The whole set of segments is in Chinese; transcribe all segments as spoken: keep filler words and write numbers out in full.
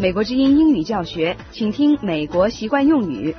美国之音英语教学，请听美国习惯用语。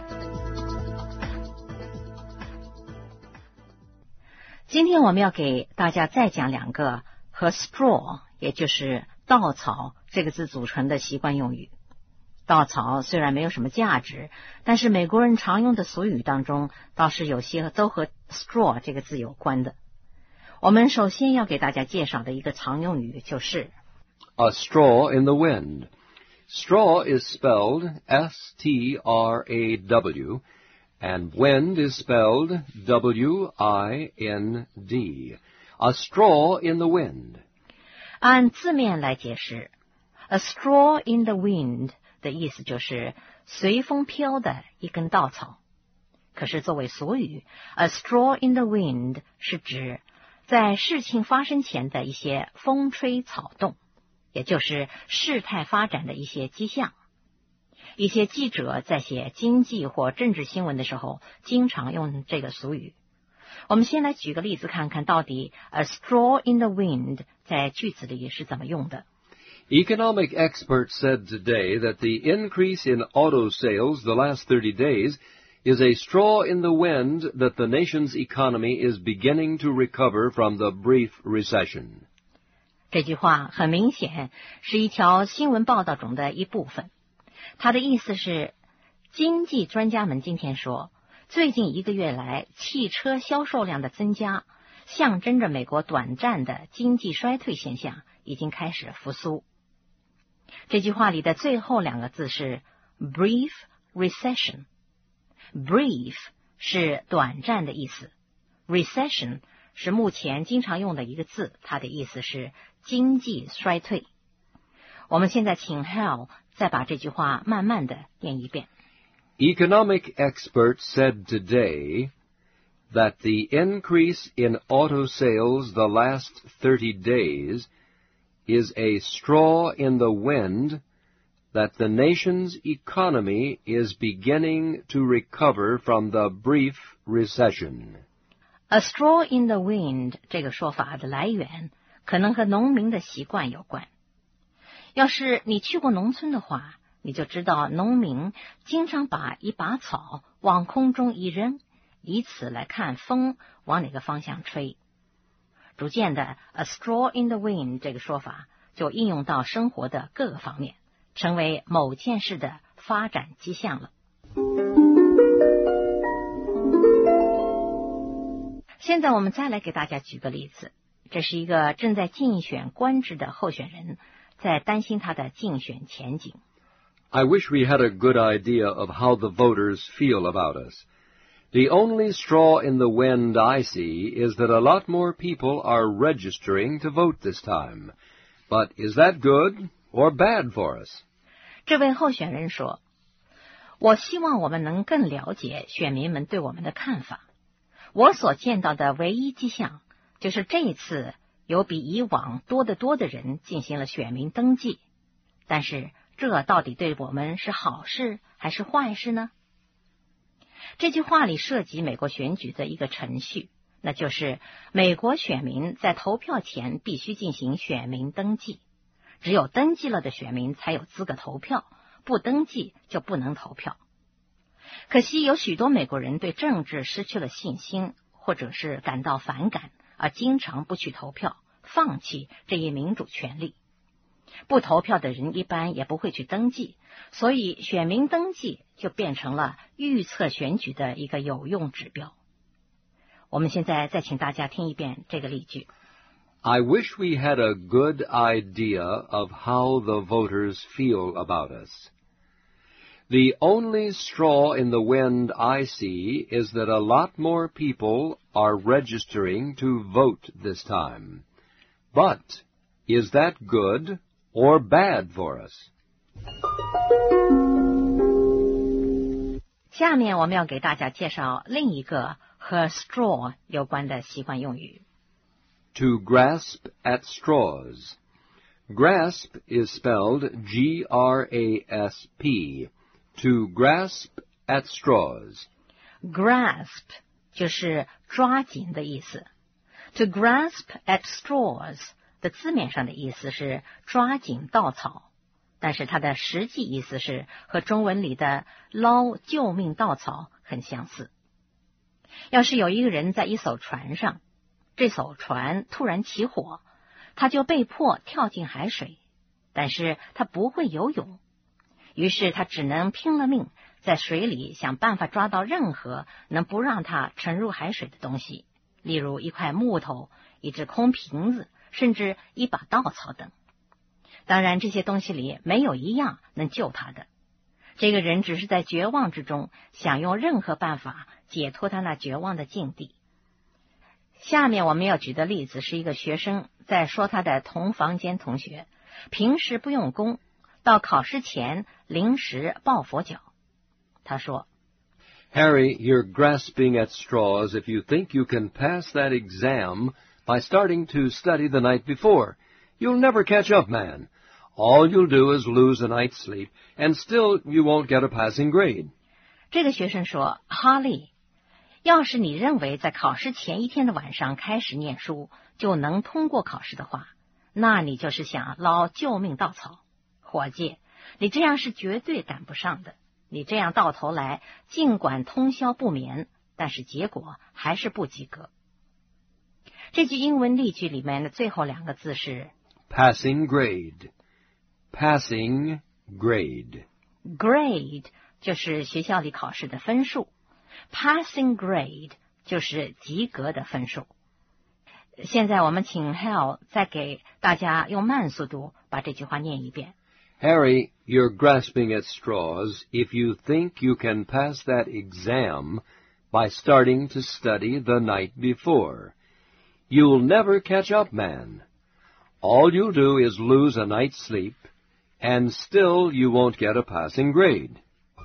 今天我们要给大家再讲两个和 straw 也就是稻草这个字组成的习惯用语。稻草虽然没有什么价值，但是美国人常用的俗语当中倒是有些都和 straw 这个字有关的。我们首先要给大家介绍的一个常用语就是 A straw in the wind. Straw is spelled S T R A W, and wind is spelled W I N D. A straw in the wind. 按字面来解释 A straw in the wind 的意思就是随风飘的一根稻草。可是作为俗语 A straw in the wind 是指在事情发生前的一些风吹草动，也就是事态发展的一些迹象。一些记者在写经济或政治新闻的时候经常用这个俗语。我们先来举个例子看看到底 A straw in the wind 在句子里是怎么用的。 Economic experts said today that the increase in auto sales the last thirty days is a straw in the wind that the nation's economy is beginning to recover from the brief recession. 这句话很明显是一条新闻报道中的一部分。它的意思是，经济专家们今天说，最近一个月来汽车销售量的增加，象征着美国短暂的经济衰退现象已经开始复苏。这句话里的最后两个字是 brief recession。brief 是短暂的意思， recession 是目前经常用的一个字，它的意思是经济衰退。我们现在请 Hal 再把这句话慢慢的念一遍。 Economic experts said today that the increase in auto sales the last thirty days is a straw in the wind that the nation's economy is beginning to recover from the brief recession. A straw in the wind 这个说法的来源可能和农民的习惯有关。要是你去过农村的话，你就知道农民经常把一把草往空中一扔，以此来看风往哪个方向吹。逐渐的 A straw in the wind 这个说法就应用到生活的各个方面，成为某件事的发展迹象了。现在我们再来给大家举个例子，这是一个正在竞选官职的候选人，在担心他的竞选前景。 I wish we had a good idea of how the voters feel about us. The only straw in the wind I see is that a lot more people are registering to vote this time. But is that good or bad for us? 这位候选人说，我希望我们能更了解选民们对我们的看法。我所见到的唯一迹象就是这一次有比以往多得多的人进行了选民登记。但是这到底对我们是好事还是坏事呢？这句话里涉及美国选举的一个程序，那就是美国选民在投票前必须进行选民登记，只有登记了的选民才有资格投票，不登记就不能投票。可惜有许多美国人对政治失去了信心，或者是感到反感，而经常不去投票，放弃这一民主权利。不投票的人一般也不会去登记，所以选民登记就变成了预测选举的一个有用指标。我们现在再请大家听一遍这个例句。 I wish we had a good idea of how the voters feel about us. The only straw in the wind I see is that a lot more people are registering to vote this time. But is that good or bad for us? 下面我们要给大家介绍另一个和 straw 有关的习惯用语。 To grasp at straws. Grasp is spelled G R A S P. To grasp at straws. Grasp 就是抓紧的意思。To grasp at straws 的字面上的意思是抓紧稻草， 但是它的实际意思是和中文里的捞救命稻草很相似。要是有一个人在一艘船上，这艘船突然起火，他就被迫跳进海水，但是他不会游泳，于是他只能拼了命在水里想办法抓到任何能不让他沉入海水的东西，例如一块木头、一只空瓶子，甚至一把稻草等。当然，这些东西里没有一样能救他的。这个人只是在绝望之中想用任何办法解脱他那绝望的境地。下面我们要举的例子是一个学生在说他的同房间同学平时不用功，到考试前临时抱佛脚。他说 Harry, you're grasping at straws if you think you can pass that exam by starting to study the night before. You'll never catch up, man. All you'll do is lose a night's sleep, and still you won't get a passing grade. 这个学生说，哈利，要是你认为在考试前一天的晚上开始念书就能通过考试的话，那你就是想捞救命稻草。伙计，你这样是绝对赶不上的。你这样到头来尽管通宵不眠，但是结果还是不及格。这句英文例句里面的最后两个字是 passing grade. Passing grade. Grade 就是学校里考试的分数， Passing grade 就是及格的分数。现在我们请 Hal 再给大家用慢速度把这句话念一遍。 Harry, you're grasping at straws if you think you can pass that exam by starting to study the night before. You'll never catch up, man. All you'll do is lose a night's sleep, and still you won't get a passing grade.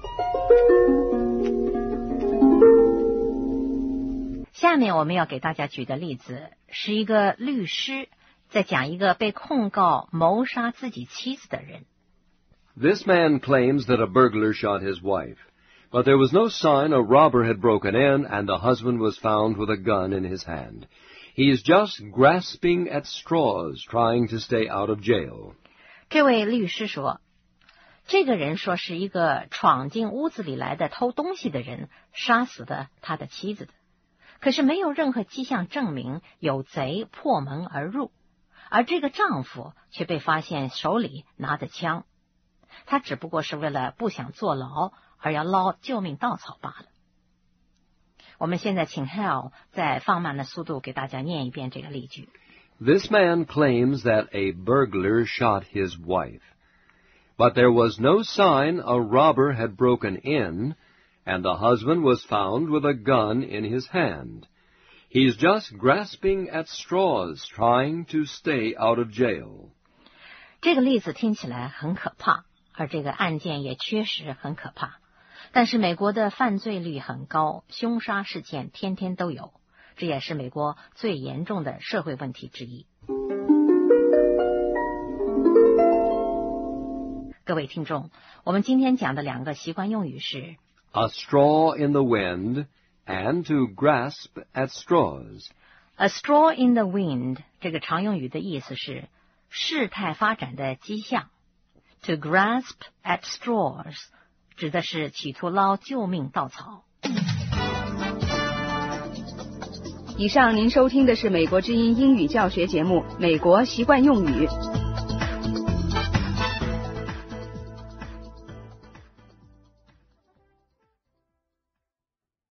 下面我们要给大家举的例子是一个律师在讲一个被控告谋杀自己妻子的人。 This man claims that a burglar shot his wife, but there was no sign a robber had broken in, and the husband was found with a gun in his hand. He is just grasping at straws, trying to stay out of jail. 这位律师说，这个人说是一个闯进屋子里来的偷东西的人杀死了他的妻子的，可是没有任何迹象证明有贼破门而入，而这个丈夫却被发现手里拿着枪。他只不过是为了不想坐牢而要捞救命稻草罢了。我们现在请 Hal 再放慢了速度给大家念一遍这个例句。 This man claims that a burglar shot his wife, but there was no sign a robber had broken in, and the husband was found with a gun in his hand. He's just grasping at straws, trying to stay out of jail. 这个例子听起来很可怕，而这个案件也确实很可怕。但是美国的犯罪率很高，凶杀事件天天都有，这也是美国最严重的社会问题之一。各位听众，我们今天讲的两个习惯用语是 A straw in the wind and to grasp at straws. A straw in the wind 这个常用语的意思是事态发展的迹象。To grasp at straws 指的是企图捞救命稻草。 以上您收听的是美国之音英语教学节目《美国习惯用语》。